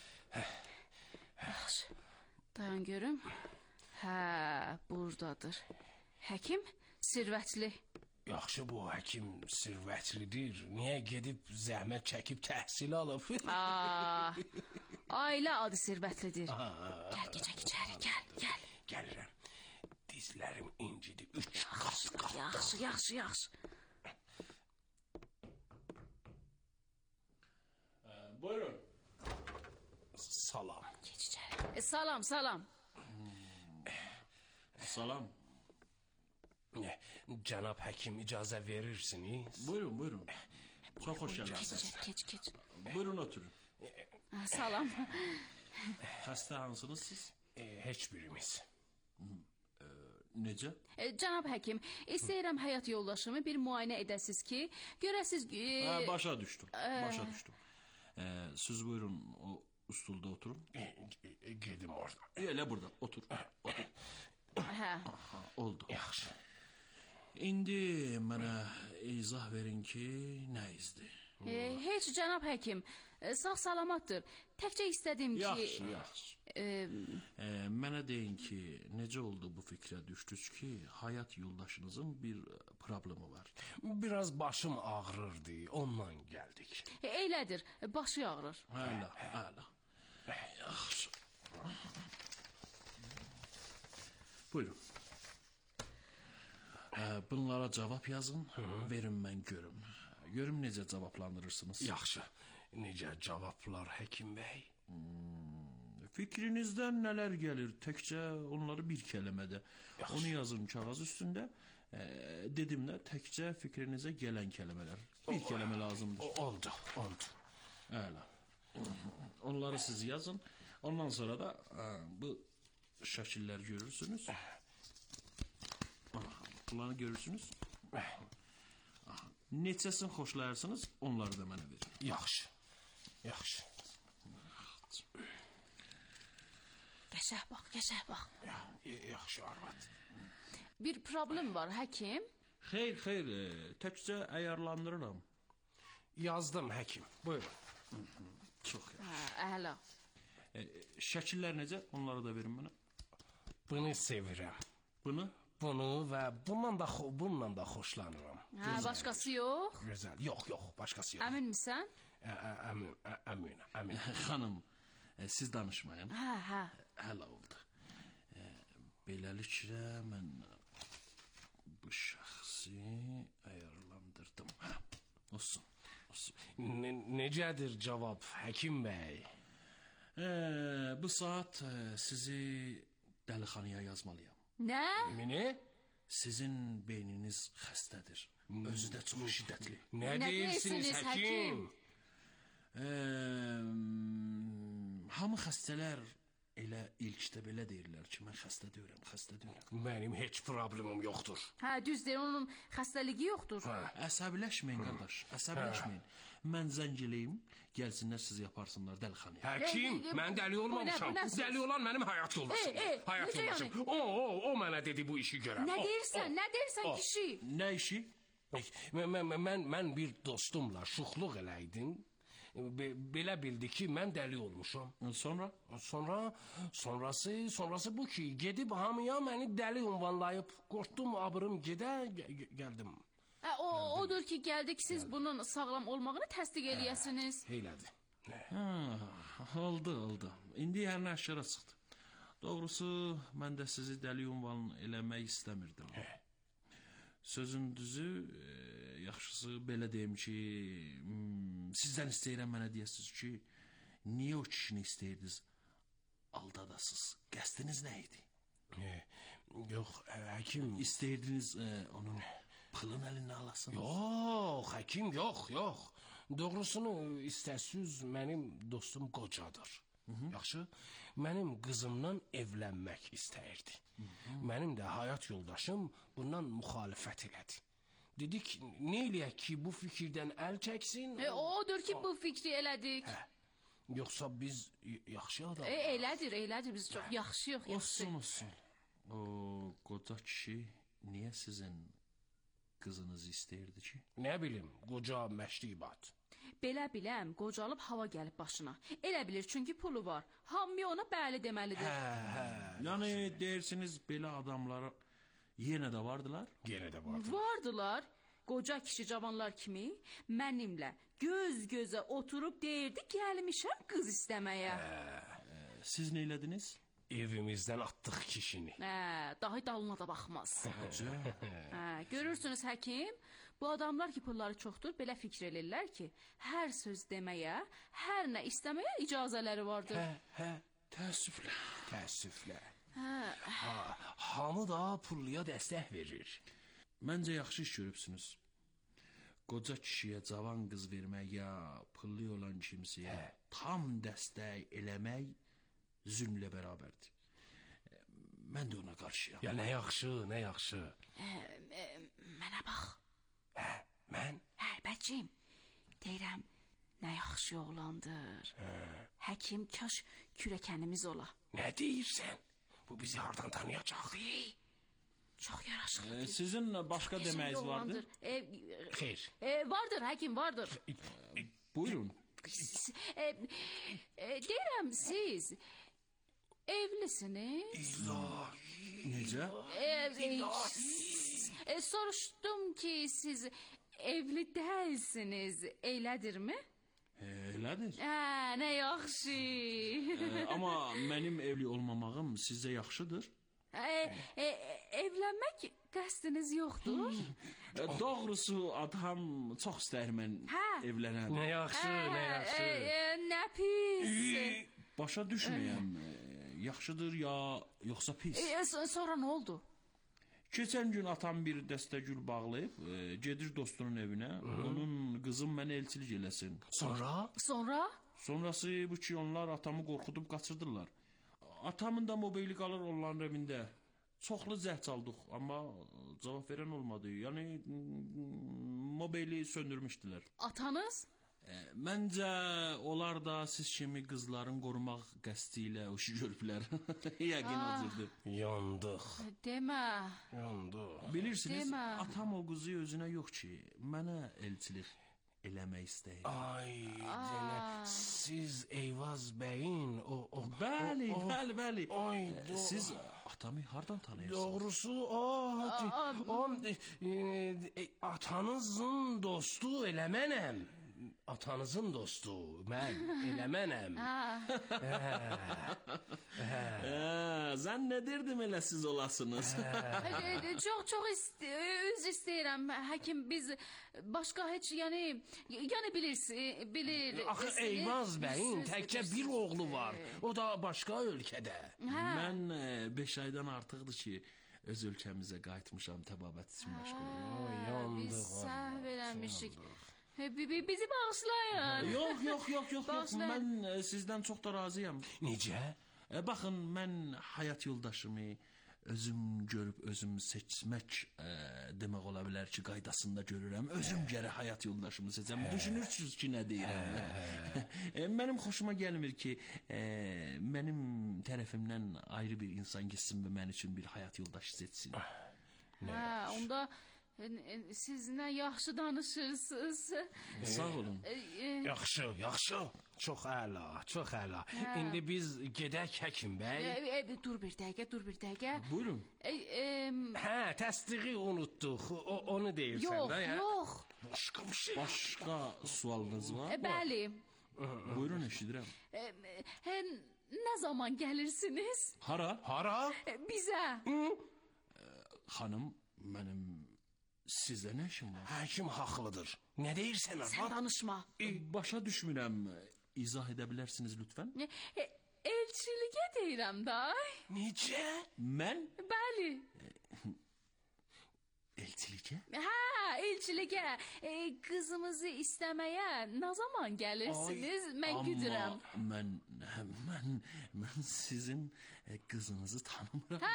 Yaxşı. Dayan görüm. Buradadır. Həkim sirvətli. Yaxşı, bu həkim sirvətlidir. Niyə gedib zəhmət çəkib təhsil alıb? Ailə adı sirvətlidir. Gəl, keçək içəri, gəl. Gəlirəm. Dizlərim incidir. 3 qat. Yaxşı. Buyurun. Salam. Geç içəri. Salam. Salam. Cənab həkim icazə verirsiniz? Buyurun. Çok hoş geldiniz. Geç. Buyurun oturun. Salam. Hasta hansınız siz? Heç birimiz. Necə? Cənab həkim, istəyirəm həyat yoldaşımı bir müayinə edəsiz ki, görəsiz... Başa düşdüm. Siz buyurun o stulda oturun. Gedim orada. Elə burada otur. Oldu. Yaxşı. İndi mənə izah verin ki, nə izdir? Heç cənab həkim, sağ salamatdır. Təkcə istədim ki... Yaxşı. Mənə deyin ki, necə oldu bu fikrə düşdünüz ki, həyat yoldaşınızın bir problemi var? Biraz başım ağrırdı, ondan gəldik. Elədir, başı ağrır. Əla. Yaxşı. Buyurun. Bunlara cavab yazın, verin mən görüm. Görüm necə cavablandırırsınız. Yaxşı. Necə cavablar həkim bəy? Fikrinizdən nələr gəlir? Təkcə onları bir kəlmədə. Onu yazın kağız üstündə Dedim də təkcə fikrinizə gələn kəlmələr. Bir kəlmə lazımdır. Oldu. Əla. Onları siz yazın. Ondan sonra da bu şəkillər görürsünüz. Bunları görürsünüz. Neçəsini xoşlayarsınız, onları da mənə verin. Yaxşı. Qəşəng bax. Yaxşı arvad. Bir problem var, həkim. Xeyr, təkcə əyarlandırıram. Yazdım həkim. Buyurun. Çox yaxşı. Əla. Şəkillər necə? Onları da verin mənə. Bunu sevirəm. Bunu və bununla da xoşlanıram. Başqası yox. Gözəl. Yox, başqası yox. Əmin misən? Əmin. xanım, siz danışmayın. Hə. Hələ oldu. Beləliklə mən bu şəxsi əyarlandırdım. Olsun. Necədir cavab həkim bəy? Bu saat sizi dəlixanaya yazmalıyam. Nə? Mini? Sizin beyniniz xəstədir. Özü də çox şiddətli. Nə deyirsiniz həkim? Hamı xəstələr elə ilkdə belə deyirlər ki, mən xəstə deyirəm. Mənim heç problemim yoxdur. Hə, düz deyir, onun xəstəligi yoxdur. Əsəbiləşməyin qardaş, əsəbiləşməyin. Mən zəng eləyim, gəlsinlər siz yaparsınlar dəlixanaya. Həkim, mən dəli olmamışam. Dəli olan mənim həyat yoldaşım. Həyat yoldaşım. O mənə dedi bu işi görəm. Nə deyirsən kişi? Nə işi? Mən bir dostumla şuxluq eləydim. Belə bildi ki, mən dəli olmuşam. Sonrası bu ki, gedib hamıya məni dəli ünvanlayıb. Qorxdum, abırım gəldim. Odur ki, gəldik siz bunun sağlam olmağını təsdiq eləyəsiniz. Elədi. Oldu. İndi hər nə aşkara çıxdı. Doğrusu, mən də sizi dəli ünvan eləmək istəmirdim. Sözün düzü, yaxşısı belə deyim ki, sizdən istəyirəm mənə deyəsiniz ki, niyə o kişini istəyirdiniz, aldadasınız, qəsdiniz nə idi? Yox, həkim... İstəyirdiniz onun pılın əlindən alasınız? Yox, həkim, yox. Doğrusunu istəsiz mənim dostum qocadır. Yaxşı, mənim qızımdan evlənmək istəyirdi. Mənim də həyat yoldaşım bundan müxalifət elədi. Dedik, nə eləyək ki, bu fikirdən əl çəksin? Odur ki, bu fikri elədik. Yoxsa biz yaxşı adam? Elədir, biz çox yaxşıyıq. Olsun. O qoca kişi niyə sizin qızınızı istəyirdi ki? Nə bilim, qoca məşribat. Belə biləm, qocalıb hava gəlib başına. Elə bilir, çünki pulu var. Hamı ona bəli deməlidir. Yəni, deyirsiniz, belə adamlar yenə də vardılar? Yenə də vardılar. Vardılar. Qoca kişi cavanlar kimi mənimlə göz-gözə oturub deyirdi, gəlmişəm qız istəməyə. Siz nə elədiniz? Evimizdən atdıq kişini. Daha dalına da baxmaz. Görürsünüz həkim, bu adamlar ki pulları çoxdur, belə fikir elirlər ki, hər söz deməyə, hər nə istəməyə icazələri vardır. Təəssüflə. Hamı da pulluya dəstək verir. Məncə yaxşı iş görübsünüz. Qoca kişiyə cavan qız vermək ya pullu olan kimsəyə tam dəstək eləmək zülmlə bərabərdir. Mən də ona qarşıyam. Ya nə yaxşı. Mənə bax. Mən? Bəcim, deyirəm, nə yaxşı oğlandır. Həkim, kaş kürəkənimiz ola. Nə deyirsən? Bu bizi hardan tanıyacaq? Çox yaraşıqlıdır. Sizin başqa deməyiniz vardır? Xeyr. Vardır, həkim, vardır. Buyurun. Deyirəm, siz evlisiniz? Necə? Soruşdum ki, siz evli değilsiniz, elədirmi? Elədir. Nə yaxşı. Amma mənim evli olmamağım sizə yaxşıdır? Evlənmək qəsdiniz yoxdur? Doğrusu adam çox istəyir mən evlənəm. Nə yaxşı. Nə pis. Başa düşməyəm, yaxşıdır ya yoxsa pis? Sonra nə oldu? Keçən gün atam bir dəstəgül bağlayıb, gedir dostunun evinə. Onun qızım mənə elçilik eləsin. Sonra? Sonrası bu ki, onlar atamı qorxudub qaçırdılar. Atamın da mobili qalır onların evində. Çoxlu zəh çaldıq, amma cavab verən olmadı. Yəni mobili söndürmüşdülər. Atanız? Məncə onlar da siz kimi qızların qorumaq qəsdi ilə o işi görüblər. Yəqin acırdı. Yandıq. Demə. Yandıq. Bilirsiniz, atam o qızı özünə yox ki, mənə elçilik eləmək istəyir. Ay, denə, siz Eyvaz bəyin o Bəli. Ay, siz atamı hardan tanıyırsınız? Doğrusu atanızın dostu elə mənəm. Atanızın dostu, mən elə mənəm. Zənn edirdim elə siz olasınız. Çox üzr istəyirəm, həkim, biz başqa heç, yəni bilir. Axı Eyvaz bəyin təkcə bir oğlu var, o da başqa ölkədə. Mən 5 aydan artıqdır ki, öz ölkəmizə qayıtmışam, təbabət üçün məşğulum. Biz səhv eləmişik. Bizi bağışlayın. Yox. Mən sizdən çox da razıyam. Necə? Baxın, mən həyat yoldaşımı özüm görüb özüm seçmək demək ola bilər ki, qaydasında görürəm. Özüm gərək həyat yoldaşımı seçəm. Düşünürsünüz ki, nə deyirəm? Mənim xoşuma gəlmir ki, mənim tərəfimdən ayrı bir insan gitsin və mən üçün bir həyat yoldaşı seçsin. Onda siz nə yaxşı danışırsınız. Sağ olun. Yaxşı. Çox əla. İndi biz gedək həkim bəy. Dur bir dəqiqə. Buyurun. Təsdiqi unutduq. Onu deyirsən də. Yox. Başqa sualınız var? Bəli. Buyurun, eşidirəm. Nə zaman gəlirsiniz? Hara? Bizə. Xanım, mənim sizə nə işim var? Həkim haqlıdır. Nə deyirsən? Sən danışma. Başa düşmürəm. İzah edə bilərsiniz lütfən? Elçiliyə deyirəm da. Necə? Mən? Bəli. Elçiliyə? Elçiliyə. Qızımızı istəməyə nə zaman gəlirsiniz? Mən güdürəm. Mən sizin qızınızı tanımıram.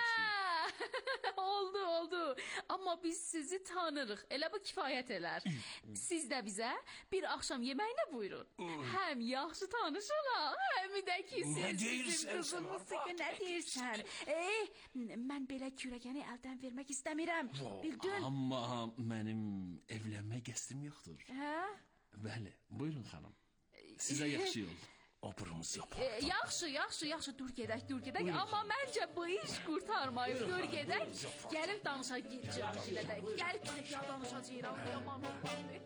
Oldu. Amma biz sizi tanırıq. Elə bu kifayət elər. Siz də bizə bir axşam yeməyinə buyurun. Həm yaxşı tanışırıq, həm də ki siz bizim qızımızı. Nə deyirsən? Mən belə kürəkəni əldən vermək istəmirəm. Bildin? Amma mənim evlənmək qəsdim yoxdur. Bəli, buyurun xanım. Sizə yaxşı yol. Oburumuz yapalım. Yaxşı. Dur gedək. Amma məncə bu iş qurtarmayıb. Dur gedək. Gəlib danışacağıq. Gəlib danışacağıq. Yaman olmadı.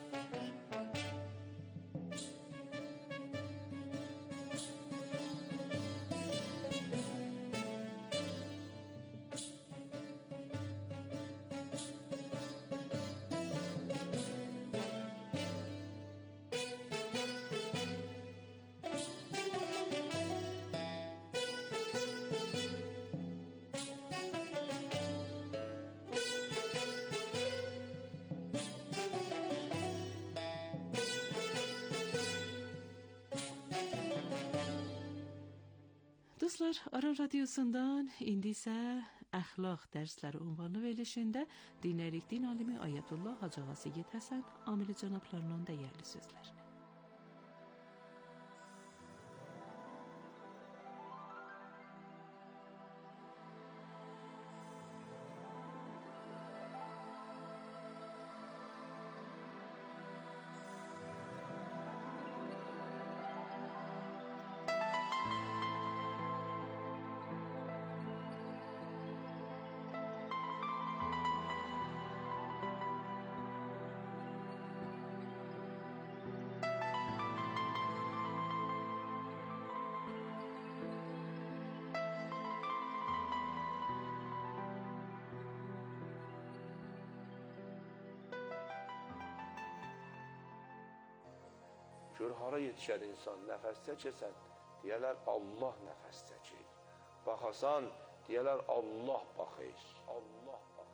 Dostlar, Aran Radyosu'ndan indi isə əxlaq dərsləri ünvanlı verilişində dinləyirik din alimi Ayətullah Hacı Ağa Seyid Həsən Amili cənablarının dəyərli sözlərini. Gör hara yetişər insan, nəfəs çəkəsən, deyərlər Allah nəfəs çəkir. Baxasan, deyərlər Allah baxır. Allah baxır.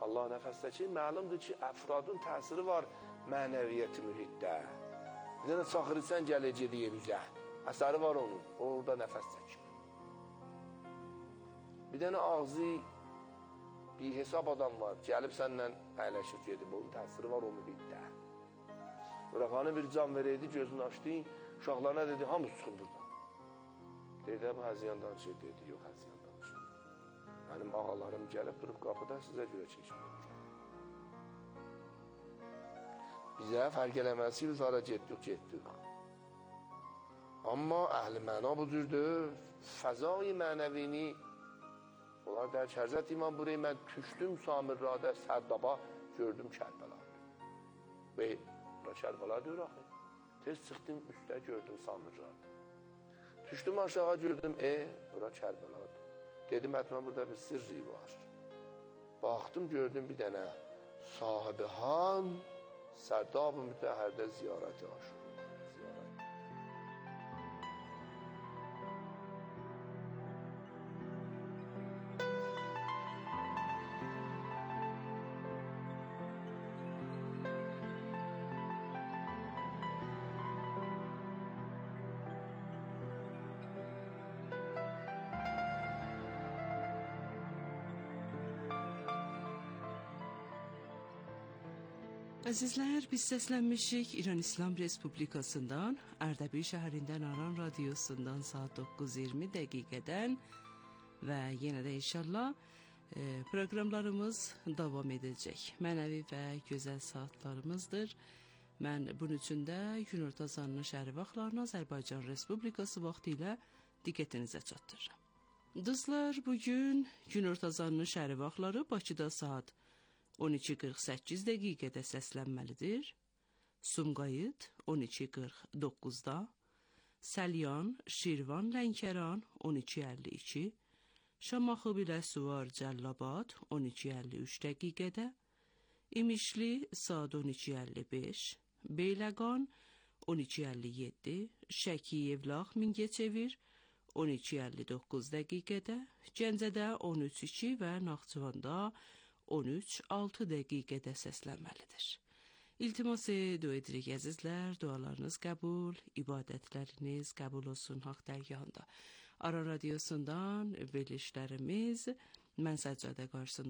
Allah nəfəsdəki məlumdur ki, əfradın təsiri var mənəviyyəti mühitdə. Bir dənə çaxırırsan gələcək deyimizə. Əsəri var onun, orada nəfəs çəkir. Bir dənə ağzı bir hesab adam var, gəlib səndən əyləşir gedib, onun təsiri var o mühitdə. Rəfanı bir can verəydi, gözünü açdı, uşaqlarına dedi, hamı çıxın buradan. Dedi, bu həziyandan şey dedi, yox həziyandan şey. Mənim ağalarım gəlib durub qapıda sizə görə çəkildir. Bizə fərq eləməsiniz, hara getdik. Amma əhl-i məna bu cürdür, fəzai mənəvini, onlar dərk Həzrət İmam buraya mən düşdüm Samirradə, Sərdaba, gördüm Kərbəladır. Və bura Kərbəla diyor axı. Tez çıxdım üstə gördüm Samirradə. Düşdüm aşağı gördüm, bura Kərbəladır. Dedim, hətmən burada bir sirri var. Baxdım, gördüm bir dənə sahibi han, Sərdab-ı mütəhərdə ziyarəti aşır. Əzizlər, biz səslənmişik İran İslam Respublikasından, Ərdəbil şəhərindən Aran radiosundan saat 9:20 dəqiqədən və yenə də inşallah proqramlarımız davam edəcək. Mənəvi və gözəl saatlarımızdır. Mən bunun üçün də günorta azanının şəhəri vaxtlarını Azərbaycan Respublikası vaxtı ilə diqqətinizə çatdırıram. Dostlar, bugün günorta azanının şəhəri vaxtları Bakıda saat 12:48 dəqiqədə səslənməlidir. Sumqayıt 12:49-da, Səlyan, Şirvan, Lənkəran 12:52, Şamaxı, Biləsuvar, Cəllabad 12:53 dəqiqədə, İmişli saat 12:55, Beyləqan 12:57, Şəki, Yevlax, Mingəçevir 12:59 dəqiqədə, Gəncədə 13:02 və Naxçıvanda 13:06 dəqiqədə səslənməlidir. İltimas dua edirik əzizlər, dualarınız qəbul, ibadətləriniz qəbul olsun haqq dərgahında. Aran radiosundan verilişlərimiz mən Səccadə qarşısında